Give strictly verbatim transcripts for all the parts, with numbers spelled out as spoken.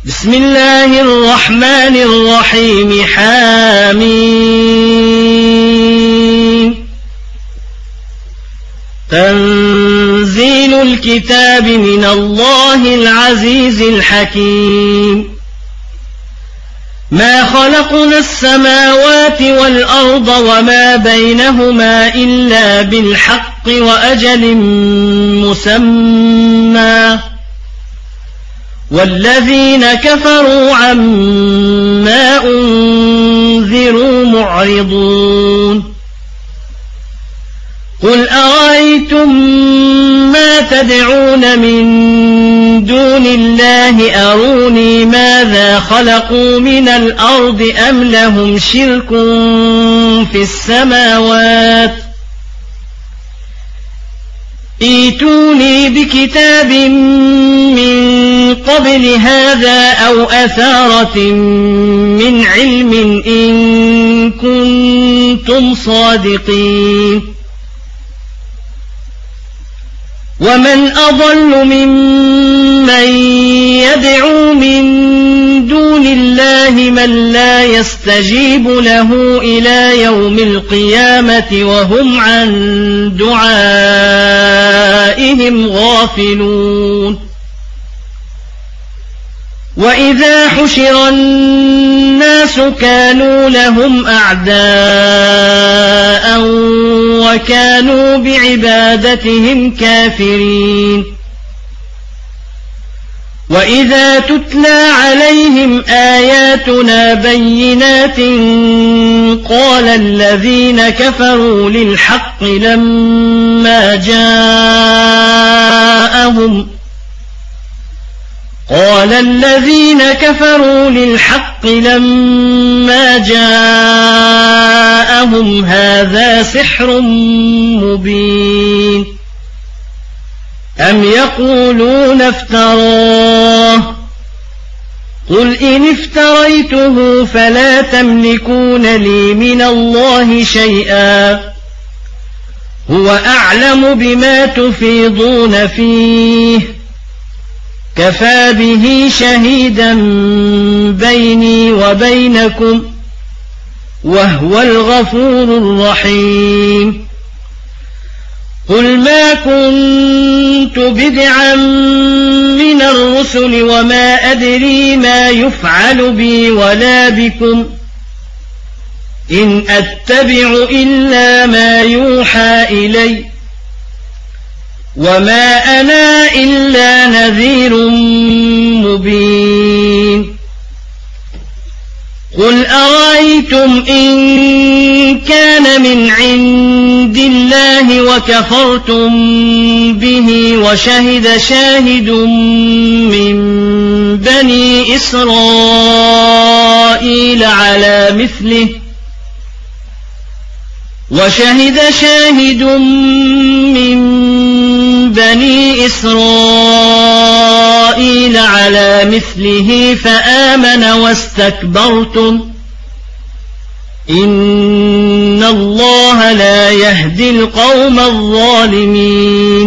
بسم الله الرحمن الرحيم حامين تنزيل الكتاب من الله العزيز الحكيم ما خلقنا السماوات والأرض وما بينهما إلا بالحق وأجل مسمى والذين كفروا عما أنذروا معرضون قل أرأيتم ما تدعون من دون الله أروني ماذا خلقوا من الأرض أم لهم شرك في السماوات ائتوني بكتاب من قبل هذا أو أثارة من علم إن كنتم صادقين ومن أضل ممن يدعو من دون الله من لا يستجيب له إلى يوم القيامة وهم عن دعائهم غافلون وإذا حشر الناس كانوا لهم أعداء وكانوا بعبادتهم كافرين وإذا تتلى عليهم آياتنا بينات قال الذين كفروا للحق لما جاءهم قال الذين كفروا للحق لما جاءهم هذا سحر مبين أم يقولون افتراه قل إن افتريته فلا تملكون لي من الله شيئا هو أعلم بما تفيضون فيه كفى به شهيدا بيني وبينكم وهو الغفور الرحيم قل ما كنت بدعا من الرسل وما أدري ما يفعل بي ولا بكم إن أتبع إلا ما يوحى إلي وما أنا إلا نذير مبين قل أرأيتم إن كان من عند الله وكفرتم به وشهد شاهد من بني إسرائيل على مثله وشهد شاهد من بني إسرائيل على مثله فآمن واستكبرتم إن الله لا يهدي القوم الظالمين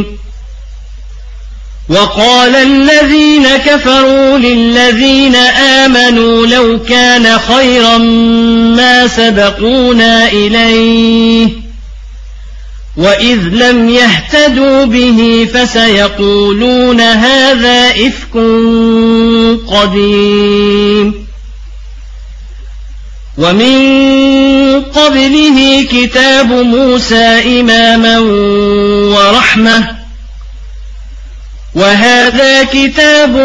وقال الذين كفروا للذين آمنوا لو كان خيرا ما سبقونا إليه وإذ لم يهتدوا به فسيقولون هذا إفك قديم ومن قبله كتاب موسى إماما ورحمة وهذا كتاب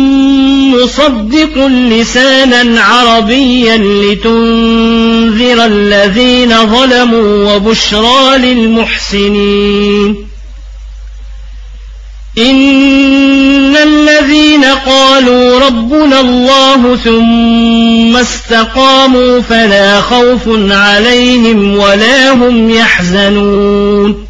مصدق لسانا عربيا لتنذر الذين ظلموا وبشرى للمحسنين إن الذين قالوا ربنا الله ثم استقاموا فلا خوف عليهم ولا هم يحزنون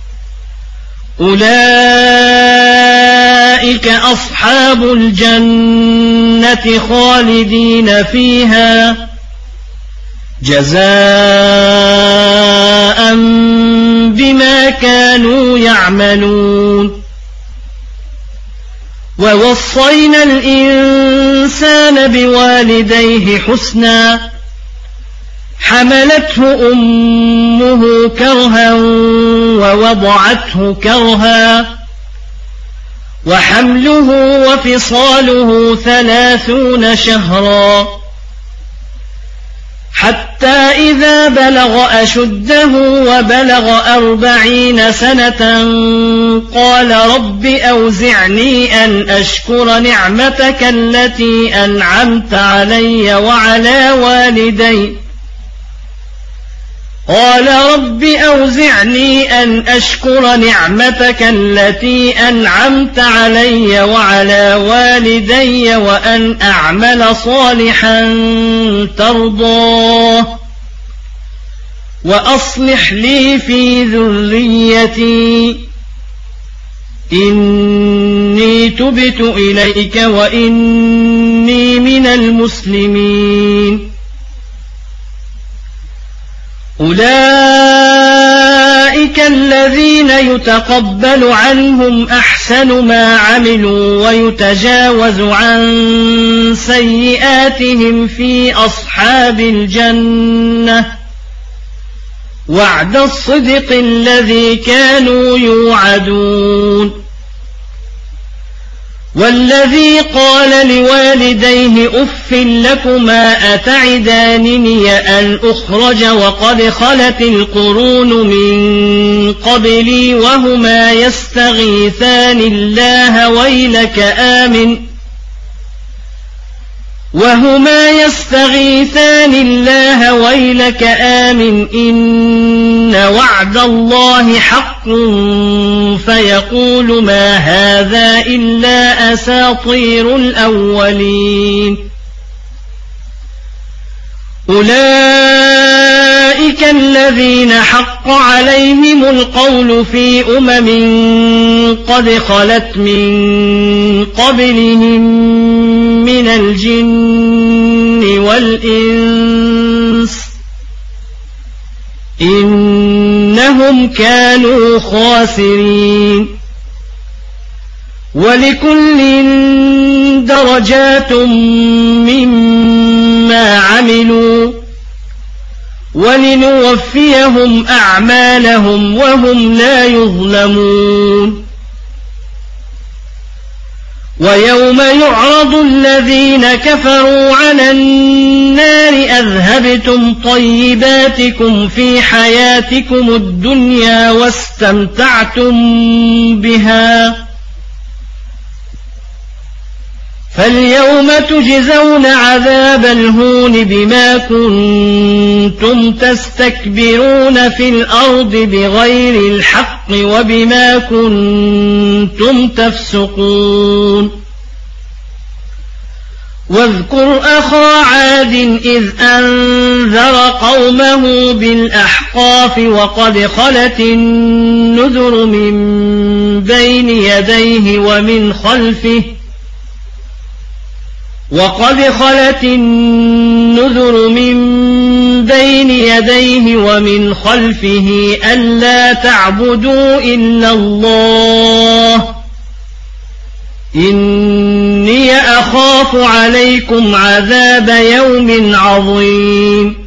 أولئك أصحاب الجنة خالدين فيها جزاء بما كانوا يعملون ووصينا الإنسان الإنسان بوالديه حسنا حملته أمه كرها ووضعته كرها وحمله وفصاله ثلاثون شهرا حتى إذا بلغ أشده وبلغ أربعين سنة قال رب أوزعني أن أشكر نعمتك التي أنعمت علي وعلى والدي قال رب أوزعني أن أشكر نعمتك التي أنعمت علي وعلى والدي وأن أعمل صالحا ترضاه وأصلح لي في ذريتي إني تبت إليك وإني من المسلمين. أولئك الذين يتقبل عنهم أحسن ما عملوا ويتجاوز عن سيئاتهم في أصحاب الجنة وعد الصدق الذي كانوا يوعدون. والذي قال لوالديه أف لكما أتعدانني أن أخرج وقد خلت القرون من قبلي وهما يستغيثان الله ويلك آمن وهما يستغيثان الله ويلك آمن إن وعد الله حق فيقول ما هذا إلا أساطير الأولين. أولئك الذين حق عليهم القول في أمم قد خلت من قبلهم من الجن والإنس إنهم كانوا خاسرين. ولكل درجات مما عملوا ولنوفيهم أعمالهم وهم لا يظلمون. ويوم يعرض الذين كفروا على النار أذهبتم طيباتكم في حياتكم الدنيا واستمتعتم بها فاليوم تجزون عذاب الهون بما كنتم تستكبرون في الأرض بغير الحق وبما كنتم تفسقون. واذكر أخا عاد إذ أنذر قومه بالأحقاف وقد خلت النذر من بين يديه ومن خلفه وقد خلت النذر من بين يديه ومن خلفه ألا تعبدوا إلا الله إني أخاف عليكم عذاب يوم عظيم.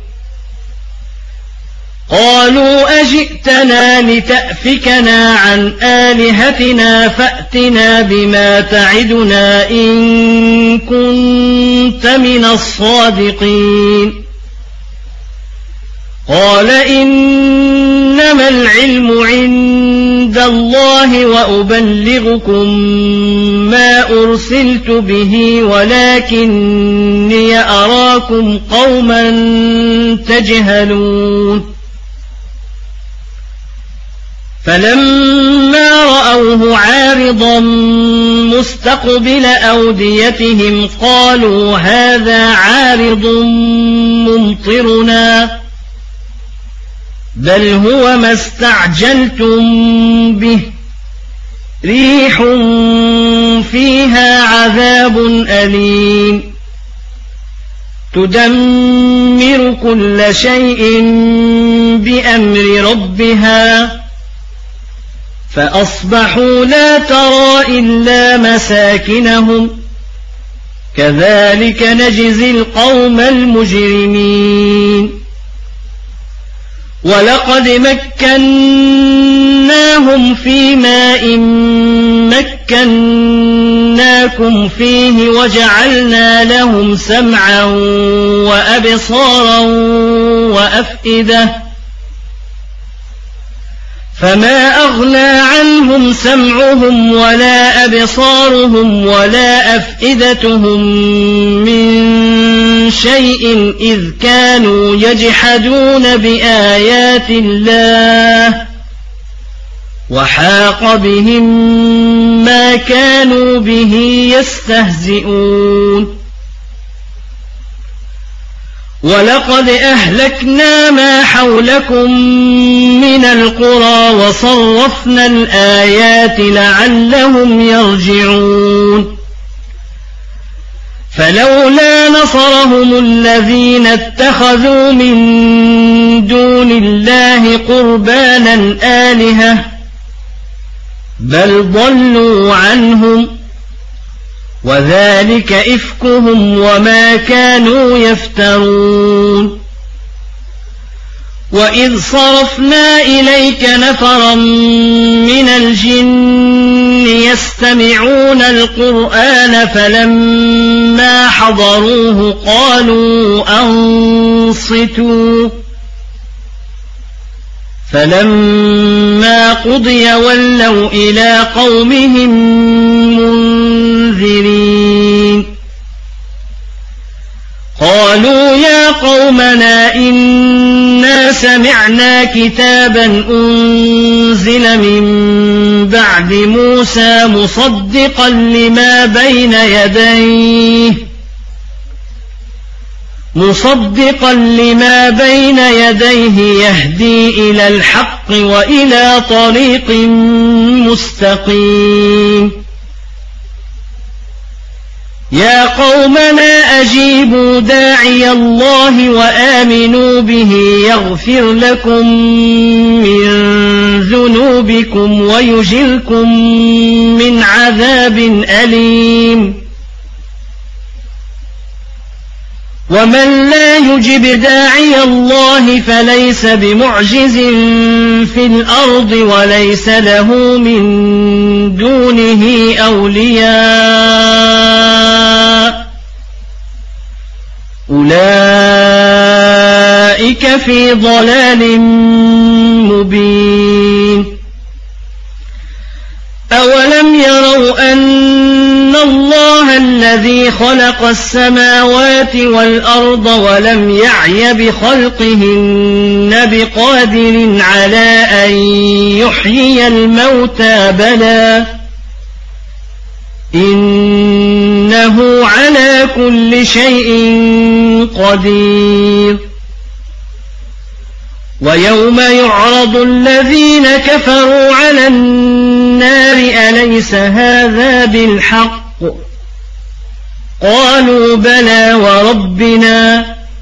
قالوا أجئتنا لتأفكنا عن آلهتنا فأتنا بما تعدنا إن كنت من الصادقين. قال إنما العلم عند الله وأبلغكم ما أرسلت به ولكني أراكم قوما تجهلون. فلما رأوه عارضا مستقبل أوديتهم قالوا هذا عارض ممطرنا بل هو ما استعجلتم به ريح فيها عذاب أليم تدمر كل شيء بأمر ربها فأصبحوا لا ترى إلا مساكنهم كذلك نجزي القوم المجرمين ولقد مكناهم في ماء مكناكم فيه وجعلنا لهم سمعا وأبصارا وأفئدة فما أغنى عنهم سمعهم ولا أبصارهم ولا أفئدتهم من شيء إذ كانوا يجحدون بآيات الله وحاق بهم ما كانوا به يستهزئون ولقد أهلكنا ما حولكم من القرى وصرفنا الآيات لعلهم يرجعون فلولا نصرهم الذين اتخذوا من دون الله قربانا آلهة بل ضلوا عنهم وذلك إفكهم وما كانوا يفترون وإذ صرفنا إليك نفرا من الجن يستمعون القرآن فلما حضروه قالوا أنصتوا فلما قضي ولوا إلى قومهم منذرين قالوا يا قومنا إنا سمعنا كتابا أنزل من بعد موسى مصدقا لما بين يديه مصدقا لما بين يديه يهدي إلى الحق وإلى طريق مستقيم يا قومنا أجيبوا داعي الله وآمنوا به يغفر لكم من ذنوبكم ويجركم من عذاب أليم ومن لا يجب داعي الله فليس بمعجز في الأرض وليس له من دونه أولياء أولئك في ضلال مبين أولم يروا أن الله الذي خلق السماوات والأرض ولم يعي بخلقهن بقادر على أن يحيي الموتى بلى إنه على كل شيء قدير ويوم يعرض الذين كفروا على النار أليس هذا بالحق قالوا بلى وربنا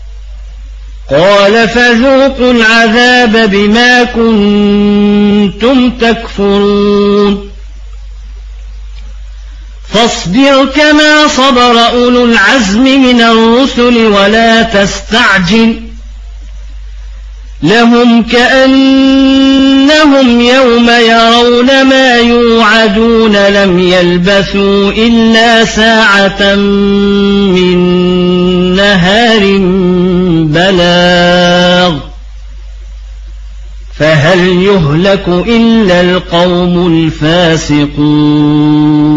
قال فذوقوا العذاب بما كنتم تكفرون فاصبر كما صبر أولو العزم من الرسل ولا تستعجل لهم كأنهم يوم يرون ما يوعدون لم يلبثوا إلا ساعة من نهار بلاغ فهل يهلك إلا القوم الفاسقون